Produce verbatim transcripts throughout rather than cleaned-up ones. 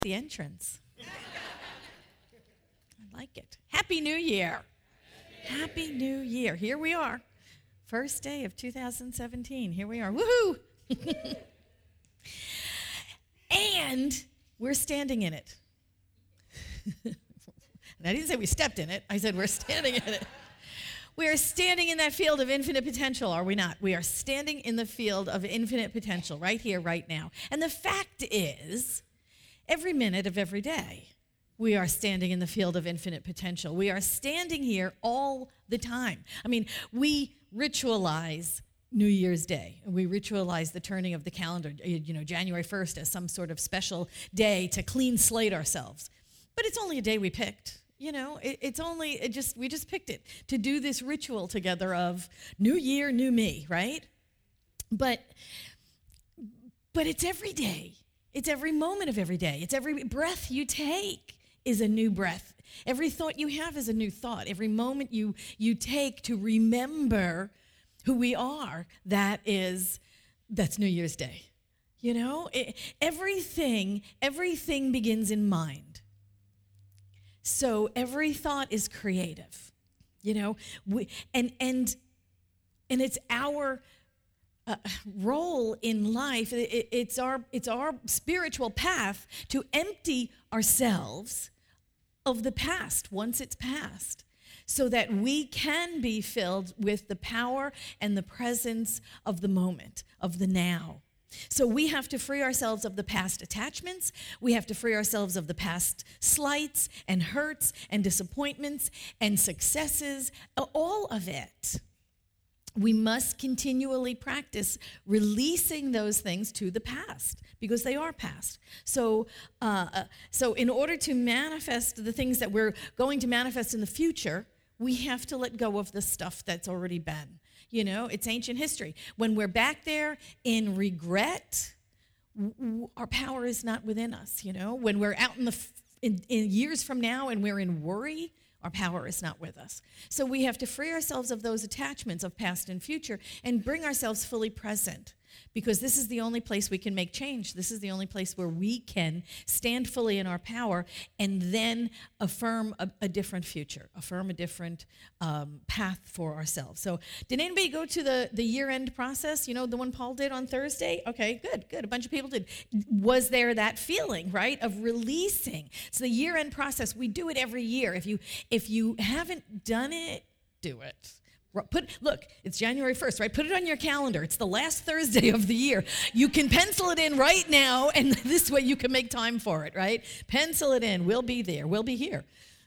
The entrance. I like it. Happy New Year. Happy New Year. Here we are. First day of two thousand seventeen. Here we are. Woohoo! And we're standing in it. And I didn't say we stepped in it. I said we're standing in it. We are standing in that field of infinite potential, are we not? We are standing in the field of infinite potential right here, right now. And the fact is, every minute of every day, we are standing in the field of infinite potential. We are standing here all the time. I mean, we ritualize New Year's Day. We ritualize the turning of the calendar, you know, January first as some sort of special day to clean slate ourselves. But it's only a day we picked. You know, it, it's only, it just we just picked it to do this ritual together of new year, new me, right? But, but it's every day. It's every moment of every day. It's every breath you take is a new breath. Every thought you have is a new thought. Every moment you you take to remember who we are, that is, that's New Year's Day. You know, it, everything, everything begins in mind. So every thought is creative, you know, we, and and and it's our uh, role in life. It, it's our it's our spiritual path to empty ourselves of the past once it's past, so that we can be filled with the power and the presence of the moment, of the now. So we have to free ourselves of the past attachments. We have to free ourselves of the past slights and hurts and disappointments and successes, all of it. We must continually practice releasing those things to the past because they are past. So, uh, so in order to manifest the things that we're going to manifest in the future, we have to let go of the stuff that's already been. You know, it's ancient history. When we're back there in regret, w- w- our power is not within us, you know. When we're out in the f- in, in years from now and we're in worry, our power is not with us. So we have to free ourselves of those attachments of past and future and bring ourselves fully present, because this is the only place we can make change. This is the only place where we can stand fully in our power and then affirm a, a different future, affirm a different um, path for ourselves. So did anybody go to the, the year-end process, you know, the one Paul did on Thursday? Okay, good, good. A bunch of people did. Was there that feeling, right, of releasing? So the year-end process, we do it every year. If you, if you haven't done it, do it. Put look, it's January first, right? Put it on your calendar. It's the last Thursday of the year. You can pencil it in right now, and this way you can make time for it, right? Pencil it in. We'll be there. We'll be here.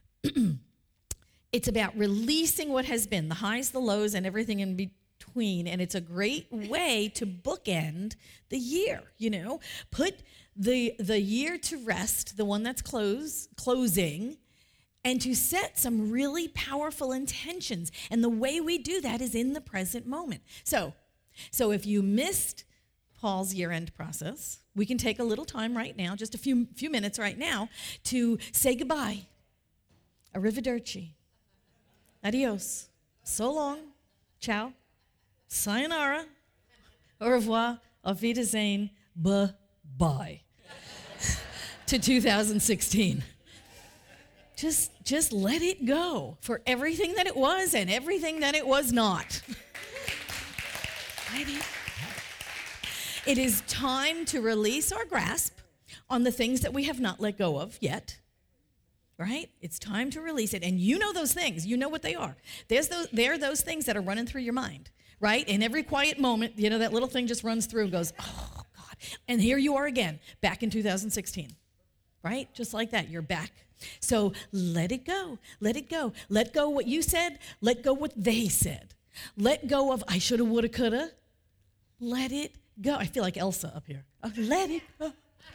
It's about releasing what has been, the highs, the lows, and everything in between, and it's a great way to bookend the year, you know? Put the the year to rest, the one that's close, closing, and to set some really powerful intentions. And the way we do that is in the present moment. So, so if you missed Paul's year-end process, we can take a little time right now, just a few few minutes right now, to say goodbye. Arrivederci. Adios. So long. Ciao. Sayonara. Au revoir. Auf Wiedersehen. Bye-bye. To two thousand sixteen. Just, just let it go for everything that it was and everything that it was not. Let it go. It is time to release our grasp on the things that we have not let go of yet, right? It's time to release it. And you know those things. You know what they are. There's those, there are those things that are running through your mind, right? In every quiet moment, you know, that little thing just runs through and goes, oh, God. And here you are again, back in two thousand sixteen, right? Just like that, you're back. So let it go. Let it go. Let go what you said. Let go what they said. Let go of I shoulda, woulda, coulda. Let it go. I feel like Elsa up here. Oh, let it go.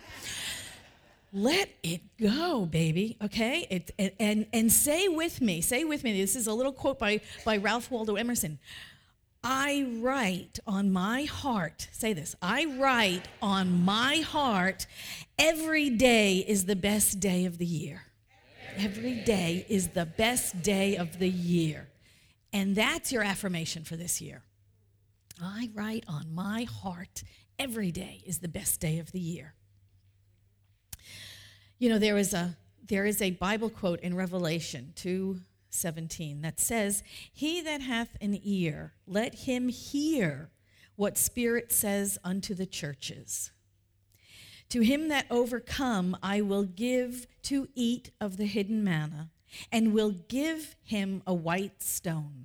Let it go, baby. Okay? It, and, and and say with me, say with me, this is a little quote by, by Ralph Waldo Emerson. I write on my heart, say this, I write on my heart, every day is the best day of the year. Every day is the best day of the year. And that's your affirmation for this year. I write on my heart, every day is the best day of the year. You know, there is a there is a Bible quote in Revelation two seventeen that says, "He that hath an ear, let him hear what Spirit says unto the churches. To him that overcome, I will give to eat of the hidden manna, and will give him a white stone.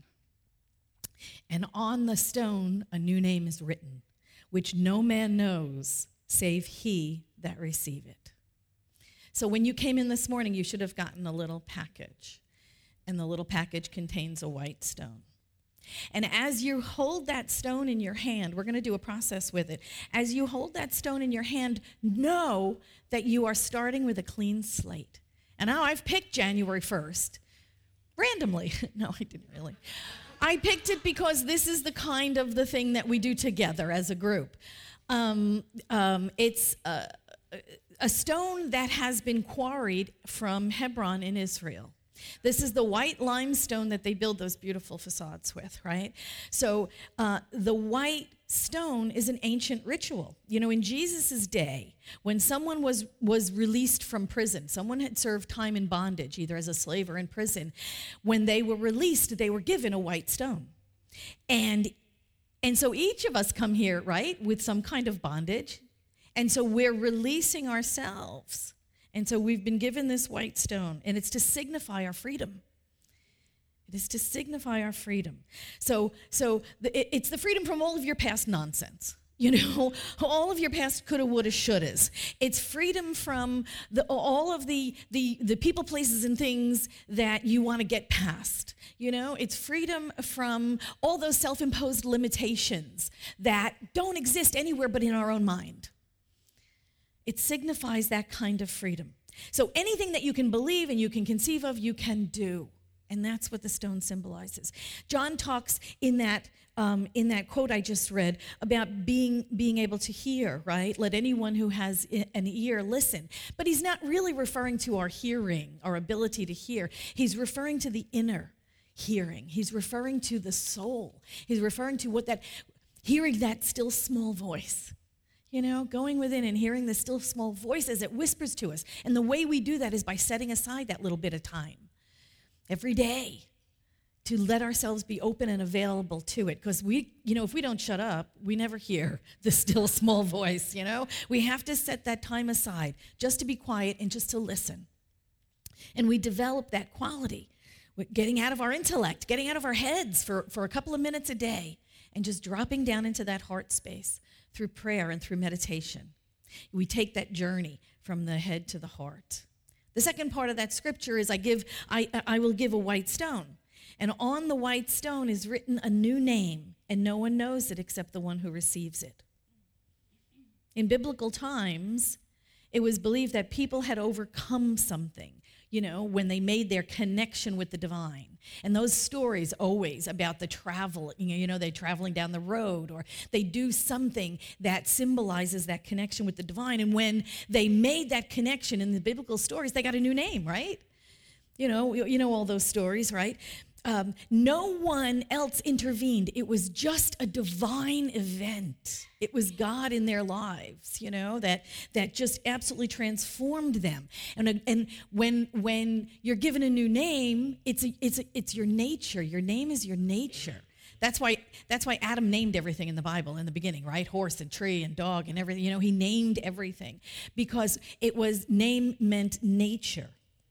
And on the stone a new name is written, which no man knows, save he that receive it." So when you came in this morning, you should have gotten a little package. And the little package contains a white stone. And as you hold that stone in your hand, we're going to do a process with it. As you hold that stone in your hand, know that you are starting with a clean slate. And now I've picked January first, randomly. No, I didn't really. I picked it because this is the kind of the thing that we do together as a group. Um, um, it's a, a stone that has been quarried from Hebron in Israel. This is the white limestone that they build those beautiful facades with, right? So uh, the white stone is an ancient ritual. You know, in Jesus' day, when someone was, was released from prison, someone had served time in bondage, either as a slave or in prison, when they were released, they were given a white stone. And, and so each of us come here, right, with some kind of bondage. And so we're releasing ourselves. And so we've been given this white stone, and it's to signify our freedom. It is to signify our freedom. So, so the, it, it's the freedom from all of your past nonsense. You know, all of your past coulda, woulda, shouldas. It's freedom from the, all of the, the, the people, places, and things that you want to get past. You know, it's freedom from all those self-imposed limitations that don't exist anywhere but in our own mind. It signifies that kind of freedom. So anything that you can believe and you can conceive of, you can do. And that's what the stone symbolizes. John talks in that um, in that quote I just read about being being able to hear, right? Let anyone who has an ear listen. But he's not really referring to our hearing, our ability to hear. He's referring to the inner hearing. He's referring to the soul. He's referring to what that, hearing that still small voice. You know, going within and hearing the still small voice as it whispers to us. And the way we do that is by setting aside that little bit of time every day to let ourselves be open and available to it. Because we, you know, if we don't shut up, we never hear the still small voice, you know. We have to set that time aside just to be quiet and just to listen. And we develop that quality, getting out of our intellect, getting out of our heads for, for a couple of minutes a day and just dropping down into that heart space. Through prayer and through meditation. We take that journey from the head to the heart. The second part of that scripture is I give, I, I will give a white stone. And on the white stone is written a new name, and no one knows it except the one who receives it. In biblical times, it was believed that people had overcome something, you know, when they made their connection with the divine. And those stories always about the travel, you know, they're traveling down the road or they do something that symbolizes that connection with the divine. And when they made that connection in the biblical stories, they got a new name, right? You know, you know all those stories, right? Um, no one else intervened. It was just a divine event. It was God in their lives, you know, that that just absolutely transformed them. And and when when you're given a new name, it's a, it's a, it's your nature. Your name is your nature. That's why that's why Adam named everything in the Bible in the beginning, right? Horse and tree and dog and everything. You know, he named everything because it was name meant nature.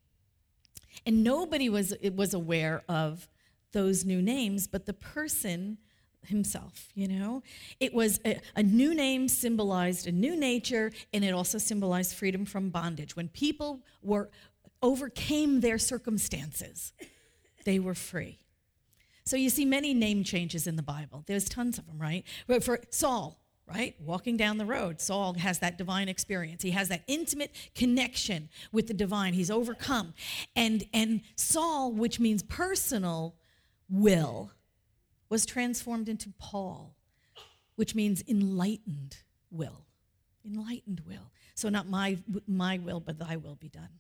And nobody was was aware of those new names, but the person himself, you know? It was a, a new name symbolized a new nature, and it also symbolized freedom from bondage. When people were overcame their circumstances, they were free. So you see many name changes in the Bible. There's tons of them, right? But for Saul, right? Walking down the road, Saul has that divine experience. He has that intimate connection with the divine. He's overcome. And, and Saul, which means personal will, was transformed into Paul, which means enlightened will. Enlightened will. So not my, my will, but thy will be done.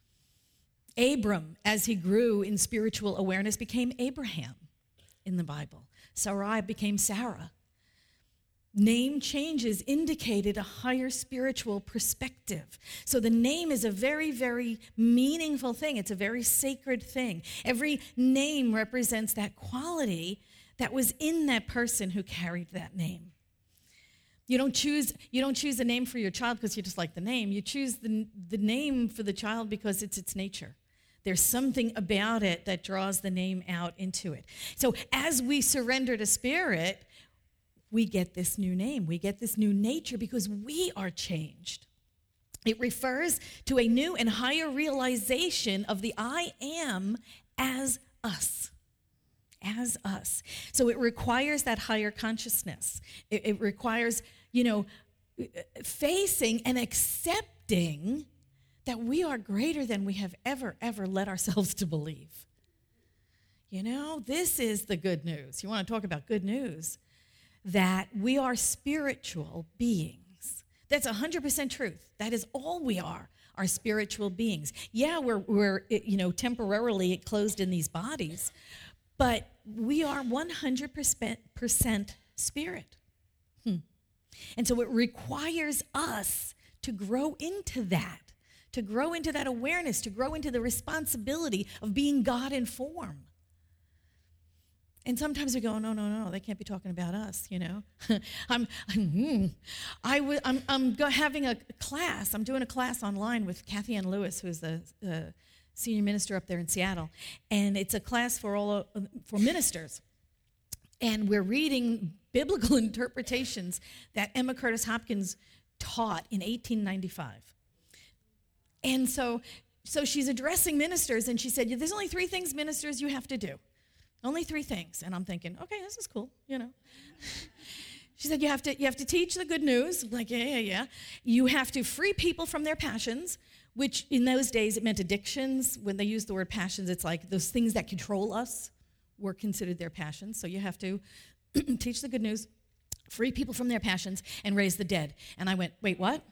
Abram, as he grew in spiritual awareness, became Abraham in the Bible. Sarai became Sarah. Name changes indicated a higher spiritual perspective. So the name is a very, very meaningful thing. It's a very sacred thing. Every name represents that quality that was in that person who carried that name. You don't choose you don't choose a name for your child because you just like the name. You choose the, the name for the child because it's its nature. There's something about it that draws the name out into it. So as we surrender to Spirit, we get this new name. We get this new nature because we are changed. It refers to a new and higher realization of the I am as us. As us. So it requires that higher consciousness. It, it requires, you know, facing and accepting that we are greater than we have ever, ever led ourselves to believe. You know, this is the good news. You want to talk about good news? That we are spiritual beings. That's one hundred percent truth. That is all we are, are spiritual beings. Yeah, we're, we're you know, temporarily closed in these bodies, but we are one hundred percent spirit. Hmm. And so it requires us to grow into that, to grow into that awareness, to grow into the responsibility of being God in form. And sometimes we go, no, no, no, they can't be talking about us, you know. I'm, I'm, I w- I'm, I'm go- having a class. I'm doing a class online with Kathy Ann Lewis, who's the uh, senior minister up there in Seattle, and it's a class for all uh, for ministers. And we're reading biblical interpretations that Emma Curtis Hopkins taught in eighteen ninety-five. And so, so she's addressing ministers, and she said, "There's only three things, ministers, you have to do." Only three things. And I'm thinking, okay, this is cool, you know. She said, you have to you have to teach the good news. I'm like, yeah, yeah, yeah. You have to free people from their passions, which in those days it meant addictions. When they used the word passions, it's like those things that control us were considered their passions. So you have to teach the good news, free people from their passions, and raise the dead. And I went, wait, what?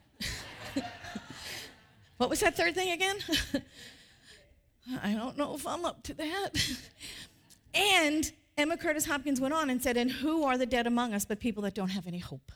What was that third thing again? I don't know if I'm up to that. And Emma Curtis Hopkins went on and said, and who are the dead among us but people that don't have any hope?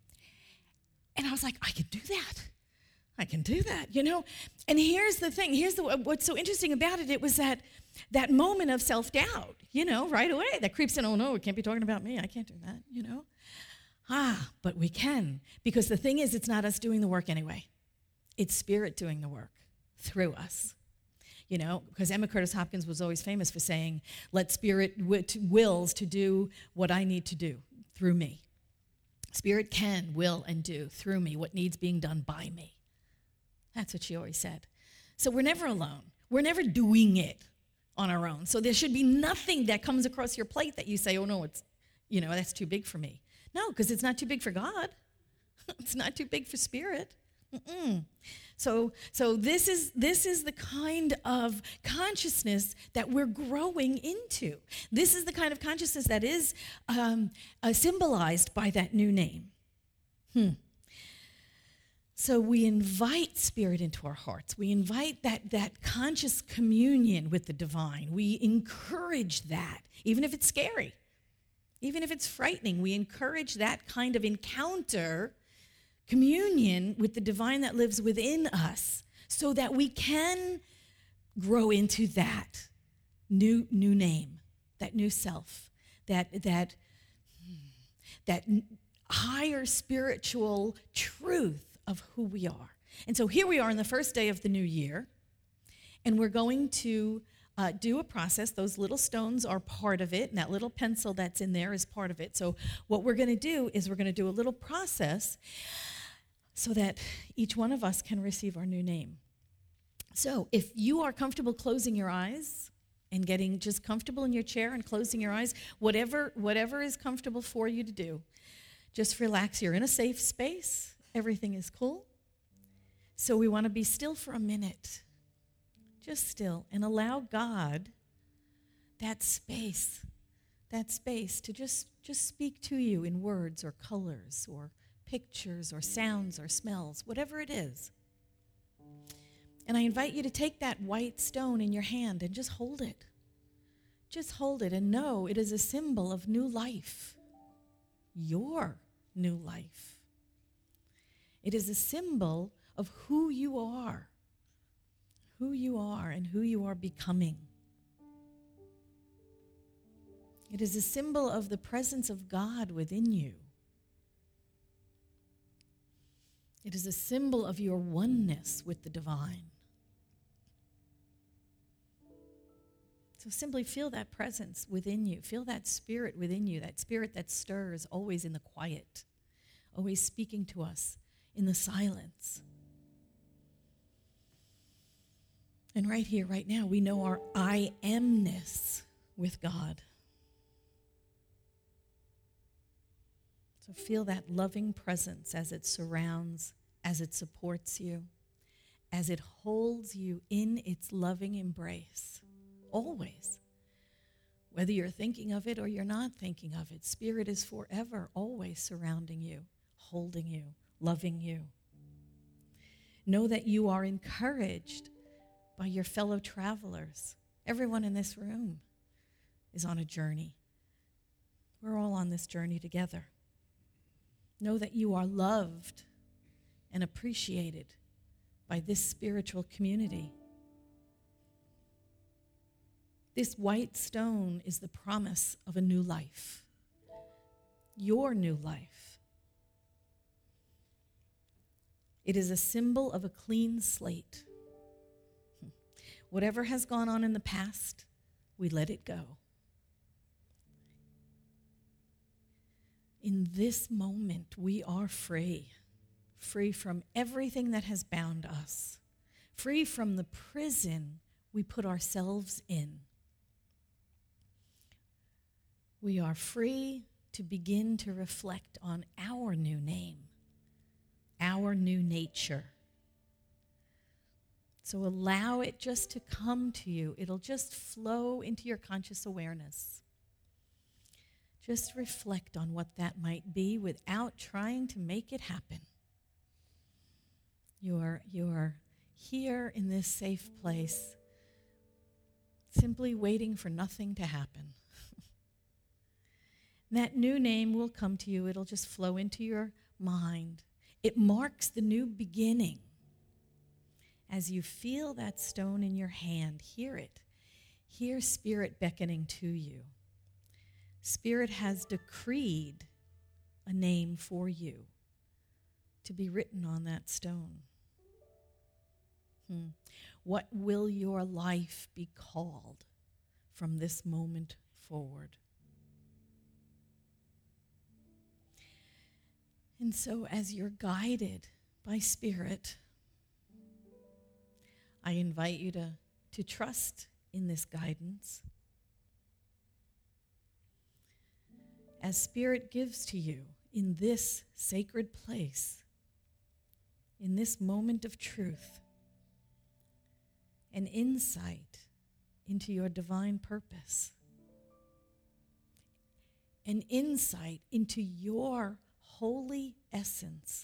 And I was like, I can do that. I can do that, you know? And here's the thing. Here's the, what's so interesting about it. It was that that moment of self-doubt, you know, right away. That creeps in, oh, no, it can't be talking about me. I can't do that, you know? Ah, but we can. Because the thing is, it's not us doing the work anyway. It's Spirit doing the work through us. You know, because Emma Curtis Hopkins was always famous for saying, let Spirit wills to do what I need to do through me. Spirit can, will, and do through me what needs being done by me. That's what she always said. So we're never alone. We're never doing it on our own. So there should be nothing that comes across your plate that you say, oh, no, it's, you know, that's too big for me. No, because it's not too big for God. It's not too big for Spirit. Mm-mm. So, so this is this is the kind of consciousness that we're growing into. This is the kind of consciousness that is um, uh, symbolized by that new name. Hmm. So we invite Spirit into our hearts. We invite that that conscious communion with the divine. We encourage that, even if it's scary, even if it's frightening. We encourage that kind of encounter. Communion with the divine that lives within us so that we can grow into that new new name, that new self, that that that higher spiritual truth of who we are. And so here we are on the first day of the new year, and we're going to uh, do a process. Those little stones are part of it, and that little pencil that's in there is part of it. So what we're going to do is we're going to do a little process so that each one of us can receive our new name. So if you are comfortable closing your eyes and getting just comfortable in your chair and closing your eyes, whatever, whatever is comfortable for you to do, just relax. You're in a safe space. Everything is cool. So we want to be still for a minute, just still, and allow God that space, that space to just, just speak to you in words or colors or pictures or sounds or smells, whatever it is. And I invite you to take that white stone in your hand and just hold it. Just hold it and know it is a symbol of new life. Your new life. It is a symbol of who you are, who you are and who you are becoming. It is a symbol of the presence of God within you. It is a symbol of your oneness with the divine. So simply feel that presence within you. Feel that spirit within you, that spirit that stirs always in the quiet, always speaking to us in the silence. And right here, right now, we know our I amness with God. So feel that loving presence as it surrounds, as it supports you, as it holds you in its loving embrace, always. Whether you're thinking of it or you're not thinking of it, Spirit is forever, always surrounding you, holding you, loving you. Know that you are encouraged by your fellow travelers. Everyone in this room is on a journey. We're all on this journey together. Know that you are loved and appreciated by this spiritual community. This white stone is the promise of a new life, your new life. It is a symbol of a clean slate. Whatever has gone on in the past, we let it go. In this moment, we are free, free from everything that has bound us, free from the prison we put ourselves in. We are free to begin to reflect on our new name, our new nature. So allow it just to come to you. It'll just flow into your conscious awareness. Just reflect on what that might be without trying to make it happen. You're, you're here in this safe place, simply waiting for nothing to happen. That new name will come to you. It'll just flow into your mind. It marks the new beginning. As you feel that stone in your hand, hear it. Hear Spirit beckoning to you. Spirit has decreed a name for you to be written on that stone. Hmm. What will your life be called from this moment forward? And so as you're guided by Spirit, I invite you to, to trust in this guidance. As Spirit gives to you in this sacred place, in this moment of truth, an insight into your divine purpose, an insight into your holy essence.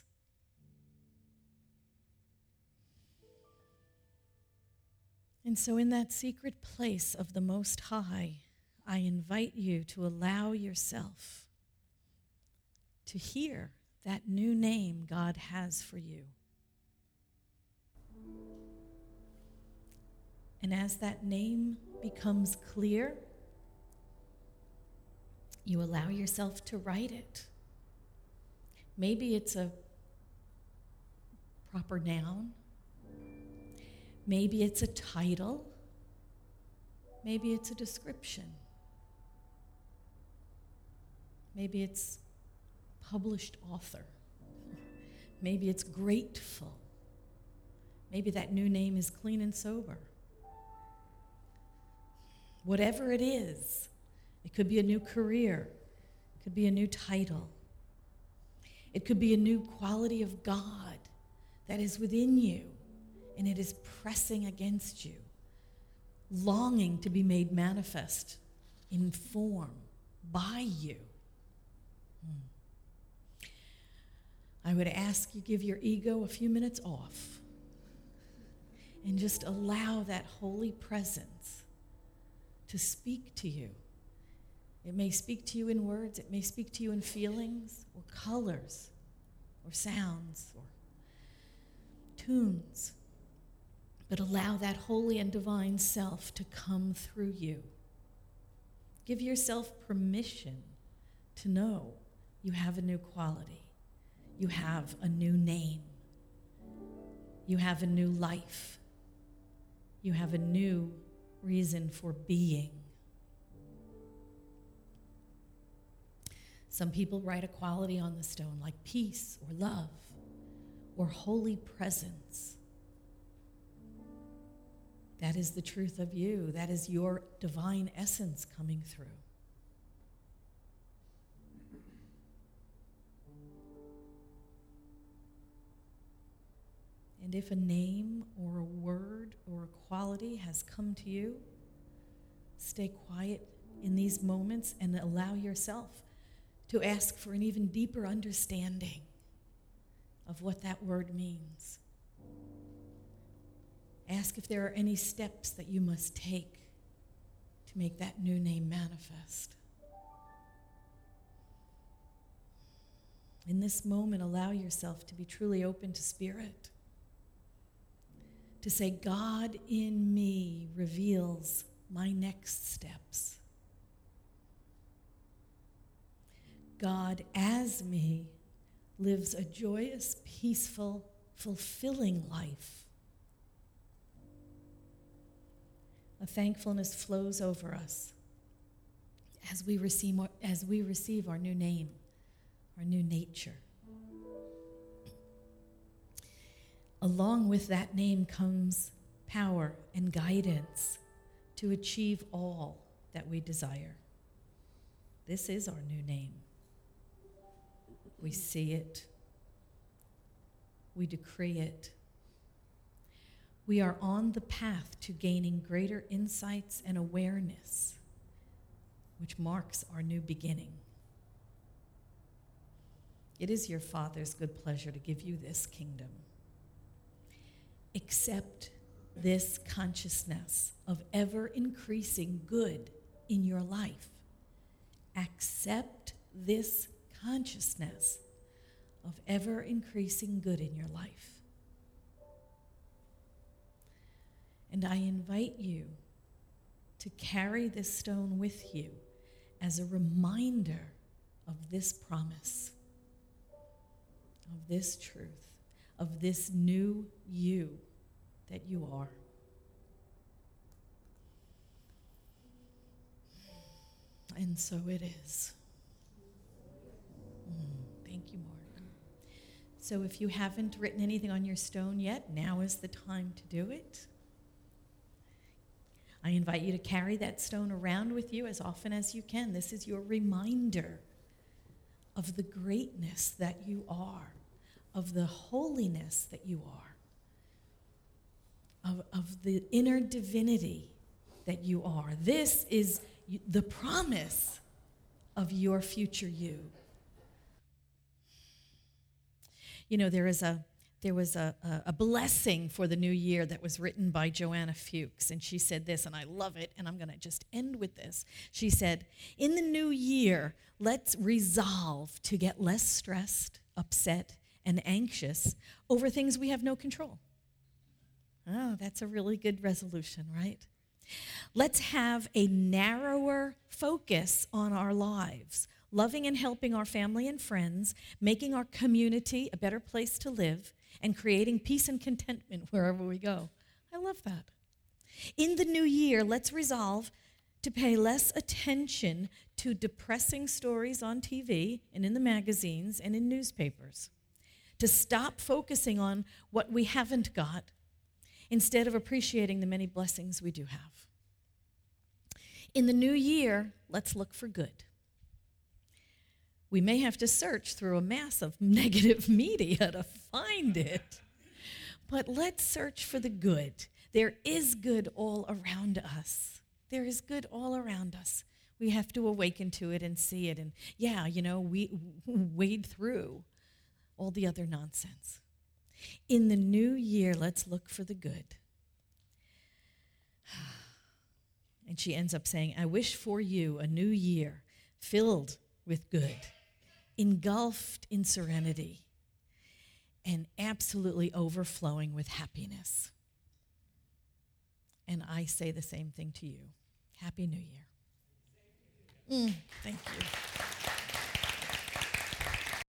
And so in that secret place of the Most High, I invite you to allow yourself to hear that new name God has for you. And as that name becomes clear, you allow yourself to write it. Maybe it's a proper noun. Maybe it's a title. Maybe it's a description. Maybe it's published author. Maybe it's grateful. Maybe that new name is clean and sober. Whatever it is, it could be a new career. It could be a new title. It could be a new quality of God that is within you, and it is pressing against you, longing to be made manifest in form by you. Hmm. I would ask you give your ego a few minutes off and just allow that holy presence to speak to you It may speak to you in words, it may speak to you in feelings or colors or sounds or tunes. But allow that holy and divine self to come through you. Give yourself permission to know you have a new quality. You have a new name. You have a new life. You have a new reason for being. Some people write a quality on the stone like peace or love or holy presence. That is the truth of you. That is your divine essence coming through. And if a name or a word or a quality has come to you, stay quiet in these moments and allow yourself to ask for an even deeper understanding of what that word means. Ask if there are any steps that you must take to make that new name manifest. In this moment, allow yourself to be truly open to Spirit. To say, God in me reveals my next steps. God as me lives a joyous, peaceful, fulfilling life. A thankfulness flows over us as we receive, as we receive our new name, our new nature. Along with that name comes power and guidance to achieve all that we desire. This is our new name. We see it. We decree it. We are on the path to gaining greater insights and awareness, which marks our new beginning. It is your Father's good pleasure to give you this kingdom. Accept this consciousness of ever-increasing good in your life. Accept this consciousness of ever-increasing good in your life. And I invite you to carry this stone with you as a reminder of this promise, of this truth, of this new you that you are. And so it is. Mm, thank you, Mark. So if you haven't written anything on your stone yet, now is the time to do it. I invite you to carry that stone around with you as often as you can. This is your reminder of the greatness that you are, of the holiness that you are, of, of the inner divinity that you are. This is the promise of your future you. You know, there is a there was a, a, a blessing for the new year that was written by Joanna Fuchs, and she said this, and I love it, and I'm going to just end with this. She said, in the new year, let's resolve to get less stressed, upset, and anxious over things we have no control. Oh, that's a really good resolution, right? Let's have a narrower focus on our lives, loving and helping our family and friends, making our community a better place to live, and creating peace and contentment wherever we go. I love that. In the new year, let's resolve to pay less attention to depressing stories on T V and in the magazines and in newspapers, to stop focusing on what we haven't got instead of appreciating the many blessings we do have. In the new year, let's look for good. We may have to search through a mass of negative media to find it, but let's search for the good. There is good all around us. There is good all around us. We have to awaken to it and see it, and yeah, you know, we wade through all the other nonsense. In the new year, let's look for the good. And she ends up saying, I wish for you a new year filled with good, engulfed in serenity, and absolutely overflowing with happiness. And I say the same thing to you. Happy New Year. Mm, thank you.